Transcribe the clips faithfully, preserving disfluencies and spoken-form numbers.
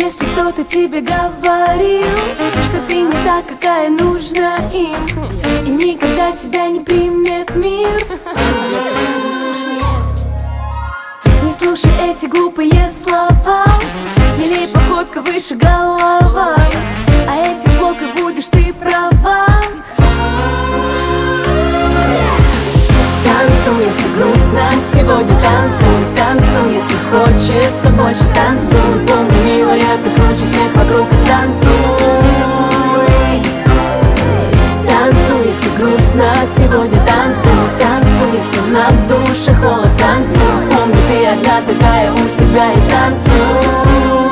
Если кто-то тебе говорил, что ты не та, какая нужна им, и никогда тебя не примет мир, не слушай эти глупые слова. Смелей походка выше голова, а этим блоком будешь ты права. Танцуй, если грустно, сегодня танцуй. Танцуй, если хочется больше, танцуй. Помни, милая, ты круче всех вокруг, танцуй. Танцуй, если грустно, сегодня танцуй. Танцуй, если на душе холод, танцуй. Помни, ты одна такая у себя и танцуй.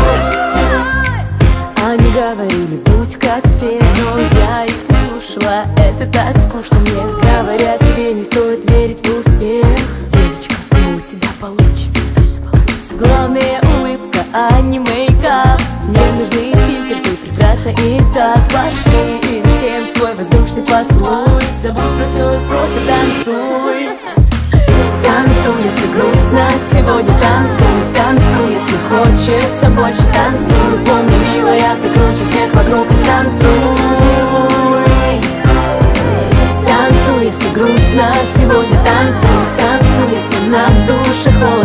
Они говорили, будь как все, но я их не слушала. Это так скучно мне. Говорят, тебе не стоит верить в успех. Девочка, ну у тебя получится, точно получится. Главное улыбка, а не мейкап. Мне нужны фильтры, ты прекрасна и так. Вошли интим, свой воздушный поцелуй. Забудь про все и просто танцуй. Танцуй, если грустно, сегодня танцуй. Танцуй, если хочется больше, танцуй. Помни, милая, ты круче всех вокруг, танцуй. Танцуй, если грустно, сегодня танцуй. Танцуй, если на душе холод.